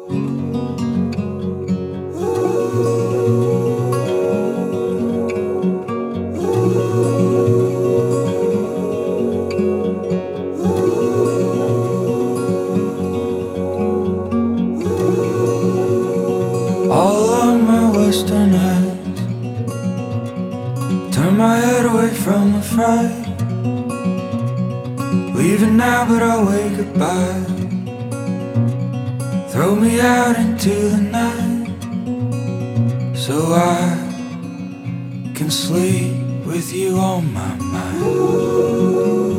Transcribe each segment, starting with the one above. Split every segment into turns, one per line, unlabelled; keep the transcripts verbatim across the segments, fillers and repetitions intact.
All along my western heights, turn my head away from the fright. Leaving now, but I'll wave goodbye. Throw me out into the night, so I can sleep with you on my mind.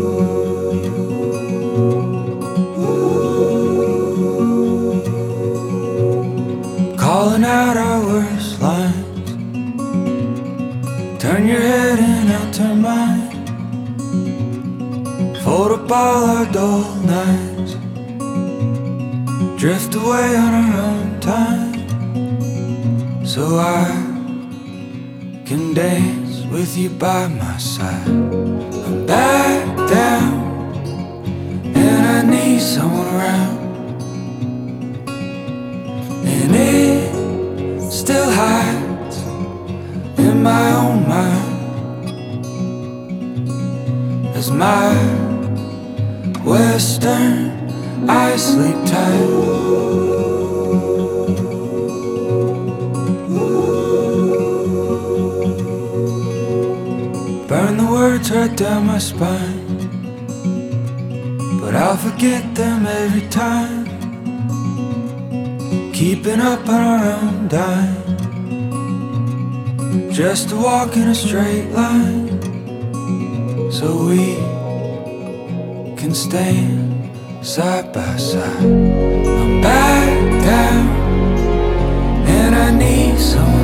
Calling out our worst lines, turn your head and I'll turn mine. Fold up all our dull nights, drift away on our own time, so I can dance with you by my side. I'm back down and I need someone around, and it still hides in my own mind as my western eyes sleep tight. Burn the words right down my spine, but I'll forget them every time. Keeping up on our own dime, just to walk in a straight line, so we can stand side by side. I'm back down and I need someone